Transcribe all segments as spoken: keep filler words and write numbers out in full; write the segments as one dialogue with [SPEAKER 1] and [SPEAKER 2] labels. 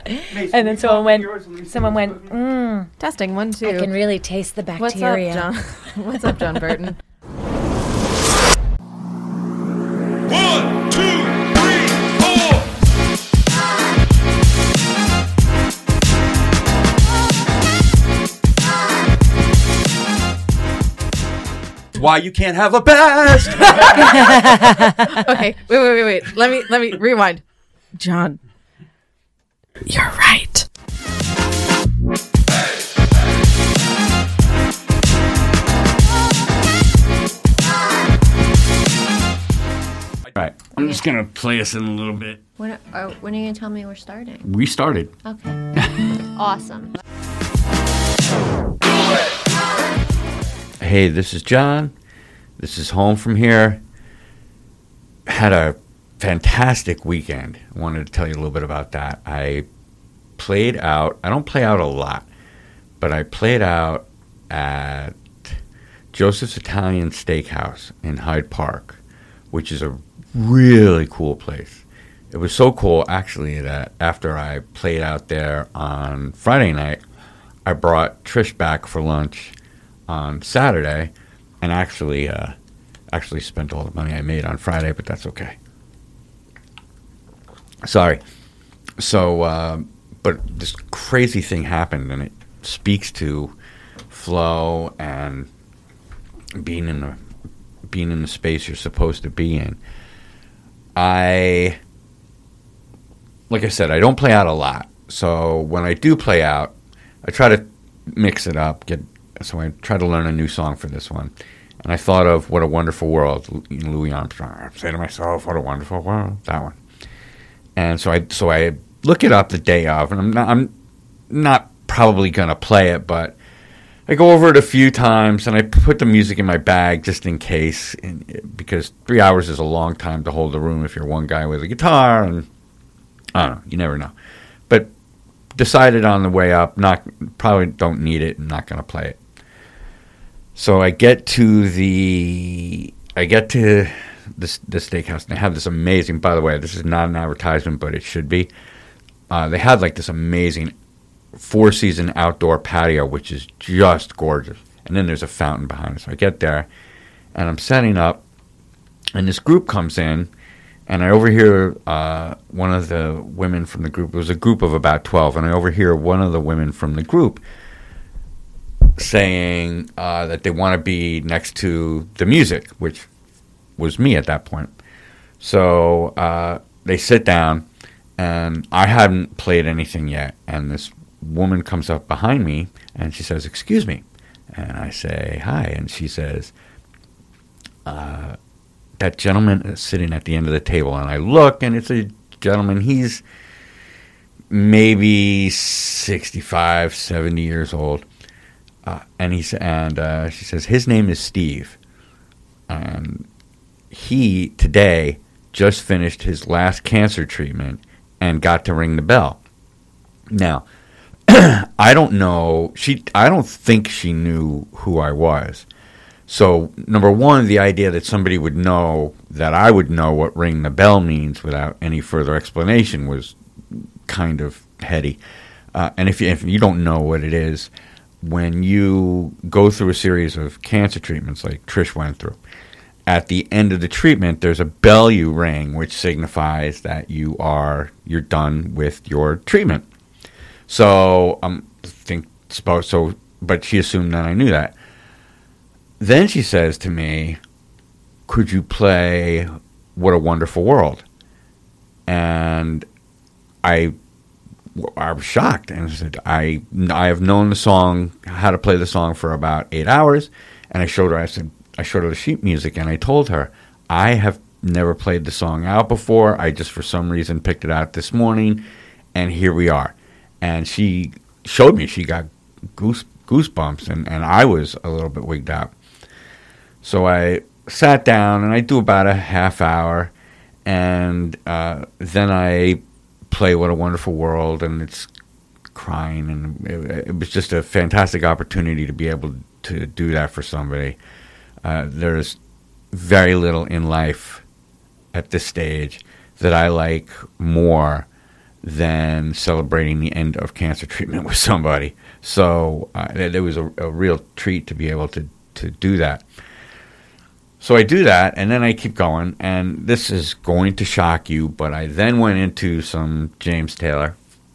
[SPEAKER 1] And then someone went, someone went, mmm.
[SPEAKER 2] Testing, one, two.
[SPEAKER 1] I can really taste the bacteria.
[SPEAKER 2] What's up, John? What's up, John Burton?
[SPEAKER 3] One, two, three, four. Why you can't have a best?
[SPEAKER 2] Okay, wait, wait, wait, wait. Let me, let me rewind. John, you're right.
[SPEAKER 4] All right, I'm just gonna play us in a little bit.
[SPEAKER 5] When are, are, when are you going to tell me we're starting?
[SPEAKER 4] We started.
[SPEAKER 5] Okay. Awesome.
[SPEAKER 4] Hey, this is John. This is Home From Here. Had a fantastic weekend. I wanted to tell you a little bit about that. I played out, I don't play out a lot, but I played out at Joseph's Italian Steakhouse in Hyde Park, which is a really cool place. It was so cool, actually, that after I played out there on Friday night, I brought Trish back for lunch on Saturday, and actually, uh, actually spent all the money I made on Friday, but that's okay. Sorry. So, uh, but this crazy thing happened, and it speaks to flow and being in the being in the space you're supposed to be in. I, like I said, I don't play out a lot. So when I do play out, I try to mix it up, get So I tried to learn a new song for this one. And I thought of What a Wonderful World, Louis Armstrong. I say to myself, what a wonderful world, that one. And so I so I look it up the day of, and I'm not, I'm not probably going to play it, but I go over it a few times, and I put the music in my bag just in case, because three hours is a long time to hold a room if you're one guy with a guitar, and I don't know, you never know. But decided on the way up, not probably don't need it, and not going to play it. So I get to the, I get to this the steakhouse, and they have this amazing, by the way, this is not an advertisement, but it should be. Uh, they had like this amazing four-season outdoor patio, which is just gorgeous. And then there's a fountain behind it. So I get there, and I'm setting up, and this group comes in, and I overhear uh, one of the women from the group. It was a group of about twelve, and I overhear one of the women from the group saying uh, that they want to be next to the music, which was me at that point. So uh, they sit down, and I hadn't played anything yet, and this woman comes up behind me, and she says, "Excuse me." And I say, "Hi," and she says, uh, "That gentleman is sitting at the end of the table." And I look, and it's a gentleman, he's maybe sixty-five, seventy years old. Uh, and he's and uh, she says his name is Steve, and he today just finished his last cancer treatment and got to ring the bell. Now, I don't know. She I don't think she knew who I was. So number one, the idea that somebody would know that I would know what ring the bell means without any further explanation was kind of heady. Uh, and if you, if you don't know what it is, when you go through a series of cancer treatments like Trish went through, at the end of the treatment, there's a bell you ring, which signifies that you are you're done with your treatment. So um, think so, but she assumed that I knew that. Then she says to me, "Could you play What a Wonderful World?" And I. I was shocked, and I said, I, I have known the song, how to play the song for about eight hours, and I showed her, I said, I showed her the sheet music, and I told her, I have never played the song out before, I just for some reason picked it out this morning, and here we are. And she showed me, she got goose, goosebumps, and, and I was a little bit wigged out. So I sat down, and I do about a half hour, and uh, then I play What a Wonderful World, and it's crying, and it, it was just a fantastic opportunity to be able to do that for somebody. Uh, there's very little in life at this stage that I like more than celebrating the end of cancer treatment with somebody. So uh, it, it was a, a real treat to be able to, to do that. So I do that, and then I keep going, and this is going to shock you, but I then went into some James Taylor,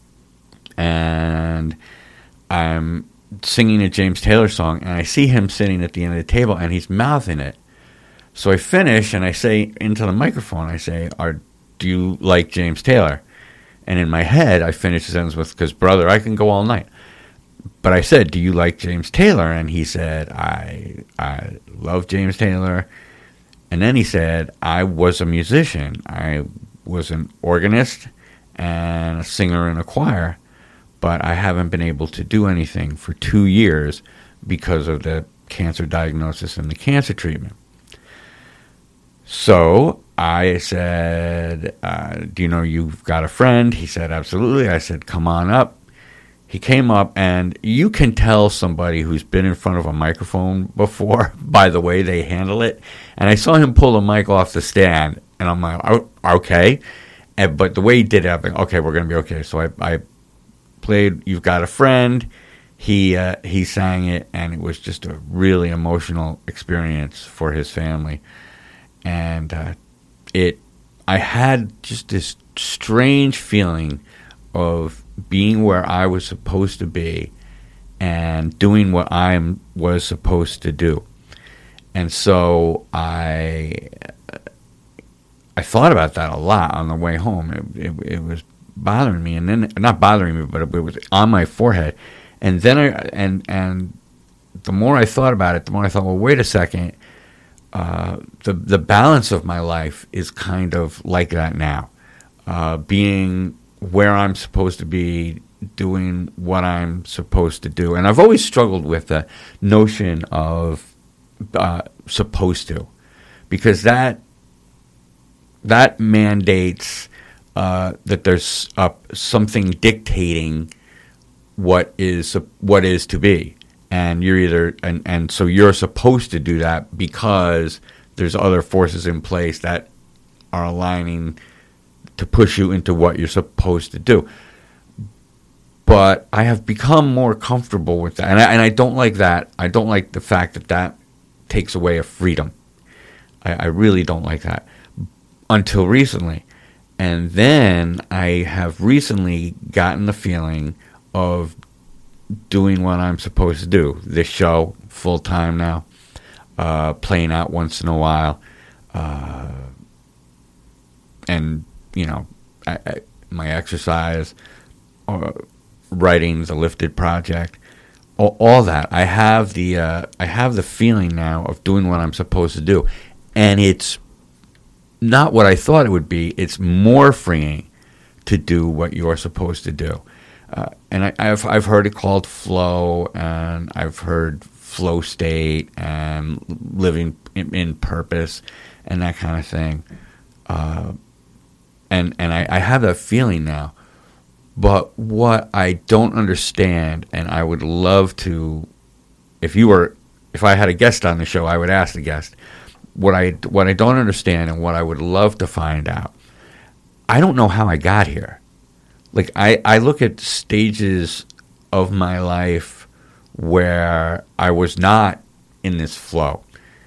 [SPEAKER 4] and I'm singing a James Taylor song, and I see him sitting at the end of the table, and he's mouthing it. So I finish, and I say into the microphone, I say, Are, do you like James Taylor? And in my head, I finish the sentence with, because, brother, I can go all night. But I said, do you like James Taylor? And he said, I I love James Taylor. And then he said, I was a musician. I was an organist and a singer in a choir, but I haven't been able to do anything for two years because of the cancer diagnosis and the cancer treatment. So I said, uh, do you know you've got a friend? He said, absolutely. I said, come on up. He came up, and you can tell somebody who's been in front of a microphone before by the way they handle it. And I saw him pull the mic off the stand, and I'm like, oh, okay. And, but the way he did it, I'm like, okay, we're going to be okay. So I, I played You've Got a Friend. He, uh, he sang it, and it was just a really emotional experience for his family. And uh, it, I had just this strange feeling of being where I was supposed to be and doing what I was supposed to do. And so I I thought about that a lot on the way home. It, it, it was bothering me, and then not bothering me, but it was on my forehead. And then I and and the more I thought about it, the more I thought, well, wait a second. Uh, the the balance of my life is kind of like that now, uh, being where I'm supposed to be, doing what I'm supposed to do. And I've always struggled with the notion of uh, supposed to, because that that mandates uh, that there's uh, something dictating what is what is to be. And you're either and, and so you're supposed to do that because there's other forces in place that are aligning to push you into what you're supposed to do. But I have become more comfortable with that. And I, and I don't like that. I don't like the fact that that takes away a freedom. I, I really don't like that. Until recently. And then I have recently gotten the feeling of doing what I'm supposed to do. This show, full time now. Uh, playing out once in a while. Uh, and you know, I, I, my exercise, uh, writing, the Lifted Project, all, all that. I have the uh, I have the feeling now of doing what I'm supposed to do, and it's not what I thought it would be. It's more freeing to do what you're supposed to do, uh, and I, I've I've heard it called flow, and I've heard flow state and living in, in purpose, and that kind of thing. Uh, And and I, I have that feeling now. But what I don't understand, and I would love to, if you were, if I had a guest on the show, I would ask the guest, what I, what I don't understand and what I would love to find out, I don't know how I got here. Like, I, I look at stages of my life where I was not in this flow.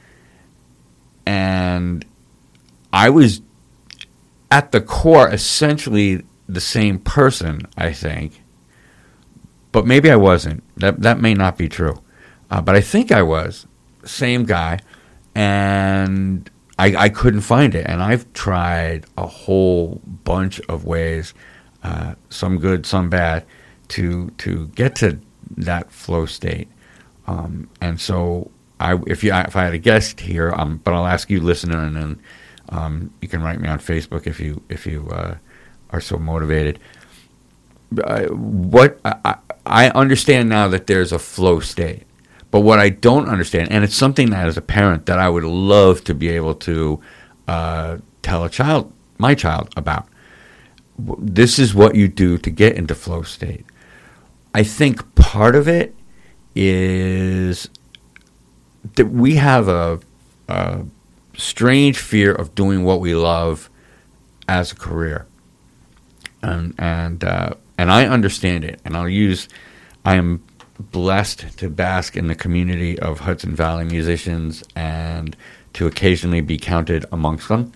[SPEAKER 4] And I was at the core, essentially the same person, I think. But maybe I wasn't. That that may not be true. Uh, but I think I was. Same guy. And I, I couldn't find it. And I've tried a whole bunch of ways, uh, some good, some bad, to to get to that flow state. Um, and so I, if you if I had a guest here, um, but I'll ask you, listener, and then Um, you can write me on Facebook if you if you uh, are so motivated. Uh, what I, I understand now that there's a flow state, but what I don't understand, and it's something that as a parent that I would love to be able to uh, tell a child, my child, about. This is what you do to get into flow state. I think part of it is that we have a, a strange fear of doing what we love as a career. and and uh, and I understand it, and I'll use. I am blessed to bask in the community of Hudson Valley musicians and to occasionally be counted amongst them.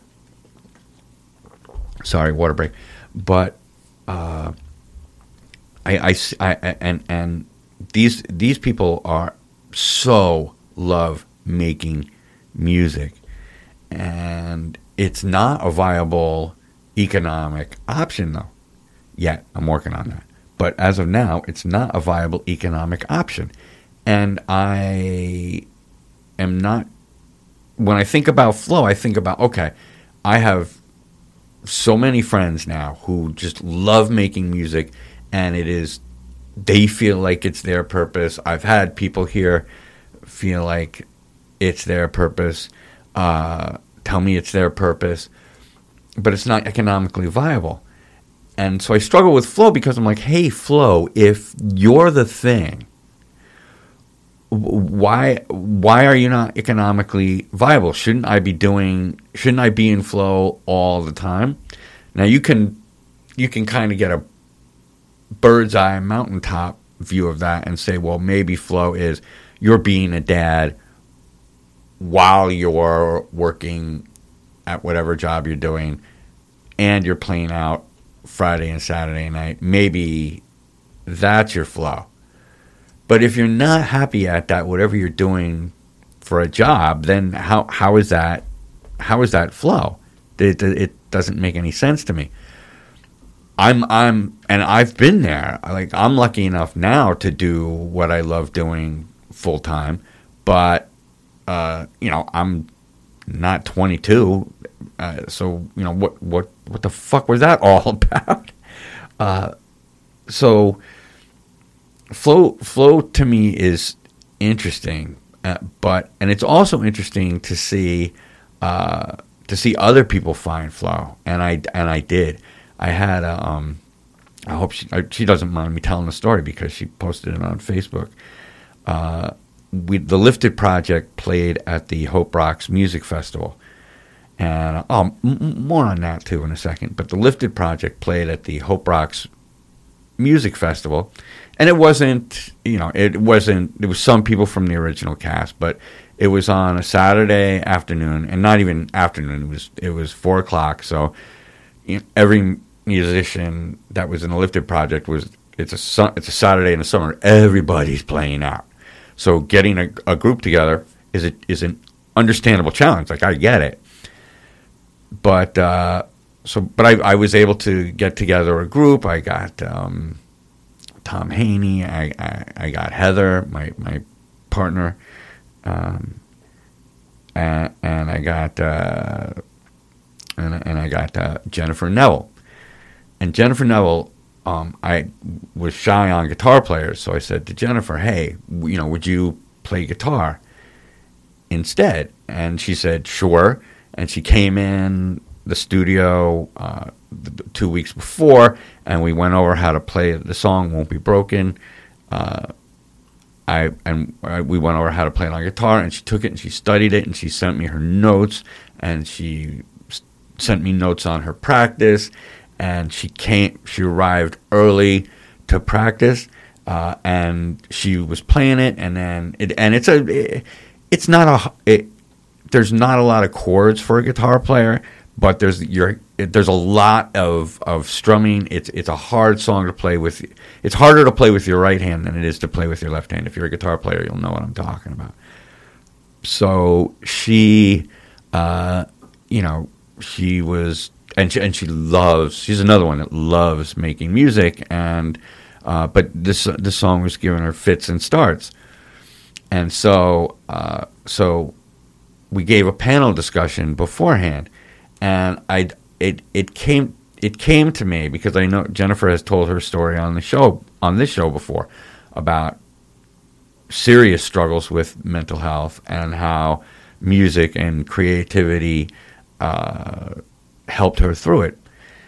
[SPEAKER 4] Sorry, water break. But uh, I, I, I, and and these these people are so love making music, and it's not a viable economic option though. Yet I'm working on that. But as of now, it's not a viable economic option. And I am not, when I think about flow, I think about, okay, I have so many friends now who just love making music, and it is, they feel like it's their purpose. I've had people here feel like it's their purpose, uh, tell me it's their purpose, but it's not economically viable. And so I struggle with flow because I'm like, hey, flow, if you're the thing, why why are you not economically viable? Shouldn't I be doing? Shouldn't I be in flow all the time? Now you can you can kind of get a bird's eye mountaintop view of that and say, well, maybe flow is you're being a dad while you're working at whatever job you're doing, and you're playing out Friday and Saturday night. Maybe that's your flow. But if you're not happy at that, whatever you're doing for a job, then how how is that how is that flow? It it doesn't make any sense to me. I'm I'm and I've been there. Like I'm lucky enough now to do what I love doing full time, but uh, you know, I'm not twenty-two. Uh, so you know what what what the fuck was that all about? Uh, so flow flow to me is interesting, uh, but and it's also interesting to see uh, to see other people find flow, and I and I did. I had a, um, I hope she I, she doesn't mind me telling the story because she posted it on Facebook. Uh, we the Lifted Project played at the Hope Rocks Music Festival. And oh, m- more on that too in a second. But the Lifted Project played at the Hope Rocks Music Festival, and it wasn't, you know, it wasn't. There was some people from the original cast, but it was on a Saturday afternoon, and not even afternoon. It was it was four o'clock. So you know, every musician that was in the Lifted Project was it's a su- it's a Saturday in the summer. Everybody's playing out. So getting a, a group together is a, is an understandable challenge. Like I get it. But uh, so, but I, I was able to get together a group. I got um, Tom Haney. I, I, I got Heather, my my partner, um, and and I got uh, and and I got uh, Jennifer Neville. And Jennifer Neville, um, I was shy on guitar players, so I said to Jennifer, "Hey, you know, would you play guitar instead?" And she said, "Sure." And she came in the studio uh, two weeks before, and we went over how to play the song "Won't Be Broken." Uh, I and I, we went over how to play it on guitar, and she took it and she studied it, and she sent me her notes, and she s- sent me notes on her practice, and she came. She arrived early to practice, uh, and she was playing it, and then it and it's a it, it's not a it, there's not a lot of chords for a guitar player, but there's your there's a lot of, of strumming. It's it's a hard song to play with. It's harder to play with your right hand than it is to play with your left hand. If you're a guitar player, you'll know what I'm talking about. So she, uh, you know, she was, and she, and she loves. She's another one that loves making music, and uh, but this this song was giving her fits and starts, and so uh, so. we gave a panel discussion beforehand, and I it it came it came to me because I know Jennifer has told her story on the show on this show before about serious struggles with mental health and how music and creativity uh, helped her through it,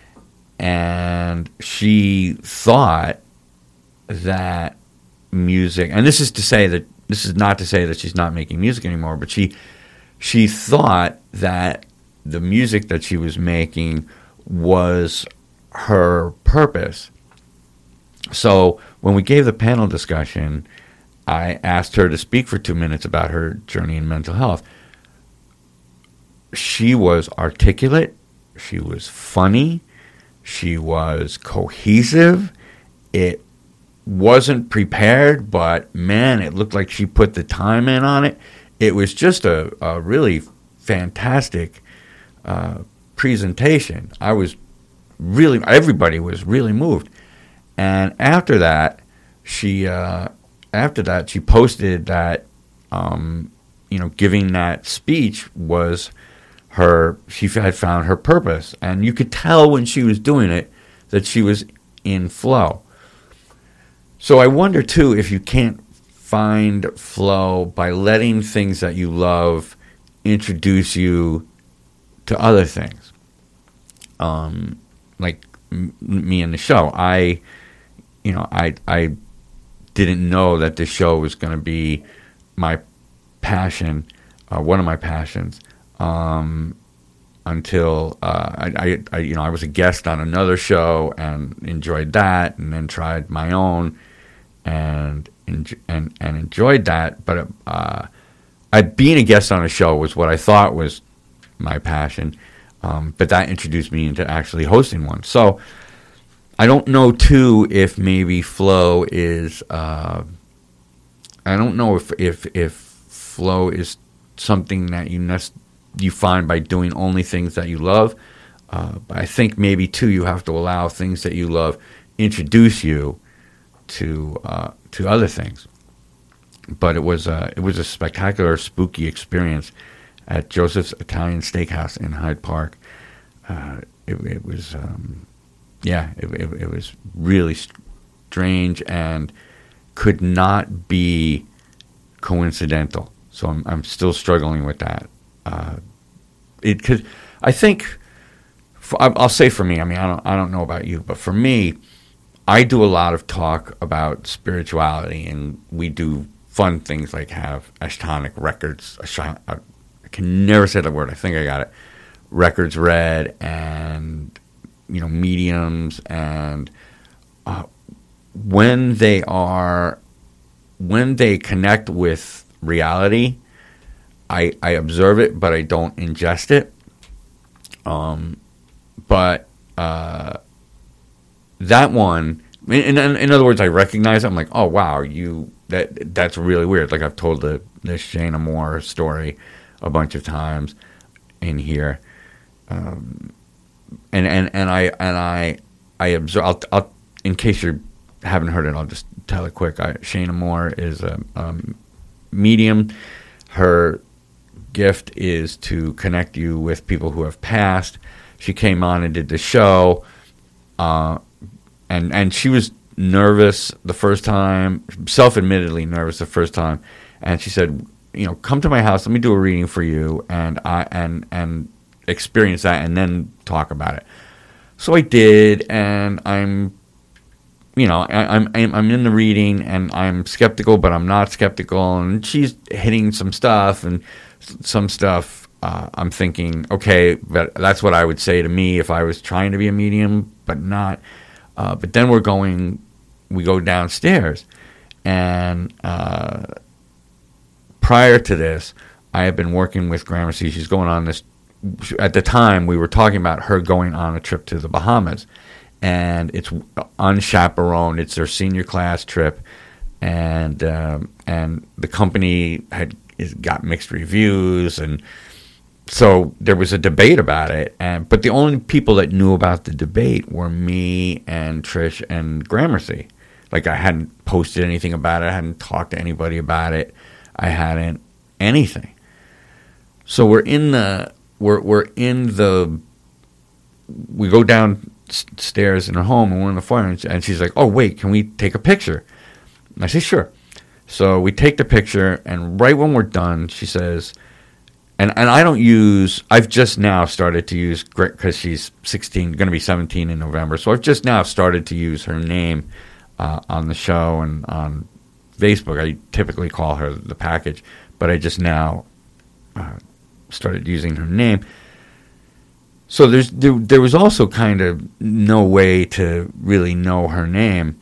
[SPEAKER 4] and she thought that music, and this is to say that this is not to say that she's not making music anymore, but she. She thought that the music that she was making was her purpose. So when we gave the panel discussion, I asked her to speak for two minutes about her journey in mental health. She was articulate. She was funny. She was cohesive. It wasn't prepared, but man, it looked like she put the time in on it. It was just a, a really fantastic uh, presentation. I was really, everybody was really moved. And after that, she, uh, after that, she posted that, um, you know, giving that speech was her, she had found her purpose. And you could tell when she was doing it that she was in flow. So I wonder, too, if you can't find flow by letting things that you love introduce you to other things. Um, like m- me and the show. I, you know, I I didn't know that this show was going to be my passion, uh, one of my passions, um, until uh, I, I, I, you know, I was a guest on another show and enjoyed that, and then tried my own. And, and and enjoyed that, but uh, I, being a guest on a show was what I thought was my passion, um, but that introduced me into actually hosting one. So I don't know, too, if maybe flow is, uh, I don't know if, if, if flow is something that you nest, you find by doing only things that you love, uh, but I think maybe, too, you have to allow things that you love introduce you to uh, to other things. But it was a, it was a spectacular, spooky experience at Joseph's Italian Steakhouse in Hyde Park. Uh, it, it was, um, yeah, it, it, it was really strange and could not be coincidental. So I'm I'm still struggling with that. Uh, it could, I think, for, I'll say for me. I mean, I don't I don't know about you, but for me, I do a lot of talk about spirituality, and we do fun things like have Ashtonic records. I can never say the word. I think I got it. Records read, and you know, mediums, and uh, when they are, when they connect with reality, I I observe it, but I don't ingest it. Um, but uh. That one, in, in, in other words, I recognize it. I'm like, oh, wow, you that that's really weird. Like I've told the, the Shayna Moore story a bunch of times in here. Um, and, and, and I and I I observe, I'll, I'll, in case you haven't heard it, I'll just tell it quick. I, Shayna Moore is a um, medium. Her gift is to connect you with people who have passed. She came on and did the show. Uh, And and she was nervous the first time, self-admittedly nervous the first time, and she said, you know, come to my house, let me do a reading for you, and I and and experience that, and then talk about it. So I did, and I'm, you know, I, I'm I'm in the reading, and I'm skeptical, but I'm not skeptical, and she's hitting some stuff, and some stuff uh, I'm thinking, okay, but that's what I would say to me if I was trying to be a medium, but not. Uh, but then we're going, we go downstairs, and uh, prior to this, I have been working with Gramercy. She's going on this, at the time, we were talking about her going on a trip to the Bahamas, and it's unchaperoned. It's their senior class trip, and um, and the company had is, got mixed reviews, and so there was a debate about it, and but the only people that knew about the debate were me and Trish and Gramercy. Like I hadn't posted anything about it, I hadn't talked to anybody about it, I hadn't anything. So we're in the we're we're in the we go downstairs in her home, and we're in the foyer, and she's like, "Oh wait, can we take a picture?" And I say, "Sure." So we take the picture, and right when we're done, she says. And and I don't use, I've just now started to use, because she's sixteen, going to be seventeen in November, so I've just now started to use her name uh, on the show and on Facebook. I typically call her the package, but I just now uh, started using her name. so there's there, there was also kind of no way to really know her name.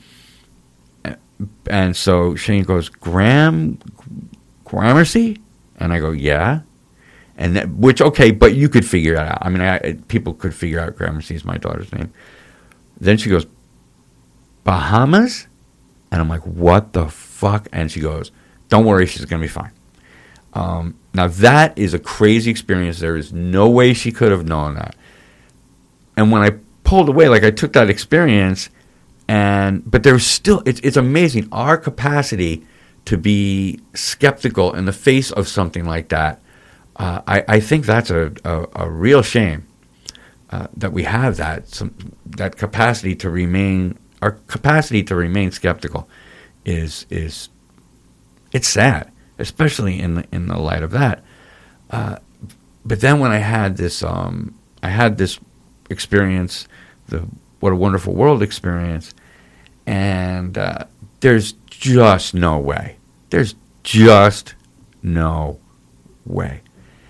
[SPEAKER 4] And so Shane goes, Graham, Gramercy? And I go, yeah. And that, which, okay, but you could figure it out. I mean, I, people could figure out Gramercy is my daughter's name. Then she goes, Bahamas? And I'm like, what the fuck? And she goes, don't worry, she's going to be fine. Um, now, that is a crazy experience. There is no way she could have known that. And when I pulled away, like I took that experience, and but there's still, it's, it's amazing, our capacity to be skeptical in the face of something like that. Uh, I, I think that's a, a, a real shame uh, that we have that some, that capacity to remain, our capacity to remain skeptical is is it's sad, especially in the, in the light of that. Uh, but then when I had this, um, I had this experience, the What a Wonderful World experience, and uh, there's just no way. There's just no way.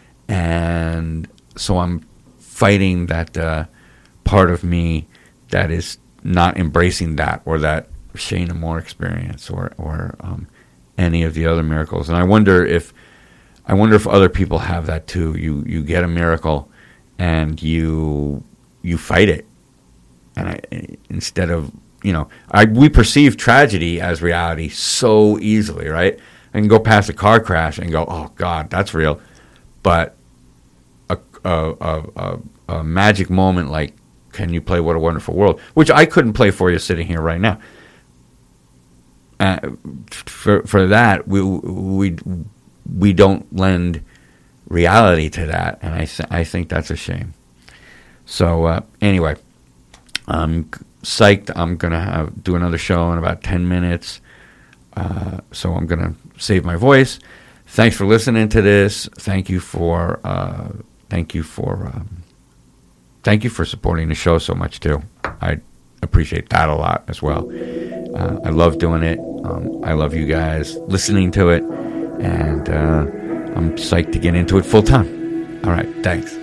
[SPEAKER 4] And so I'm fighting that uh, part of me that is not embracing that, or that Shane Moore experience, or or um, any of the other miracles. And I wonder if I wonder if other people have that too. You you get a miracle, and you you fight it, and I, instead of you know, I we perceive tragedy as reality so easily, right? I can go past a car crash and go, oh God, that's real, but a a a, a, a magic moment like, can you play What a Wonderful World, which I couldn't play for you sitting here right now. Uh, for for that, we we we don't lend reality to that, and I th- I think that's a shame. So uh, anyway, I'm psyched. I'm gonna have do another show in about ten minutes. Uh, so I'm gonna save my voice. Thanks for listening to this. Thank you for uh, thank you for um, thank you for supporting the show so much too. I appreciate that a lot as well. Uh, I love doing it. Um, I love you guys listening to it, and uh, I'm psyched to get into it full time. All right, thanks.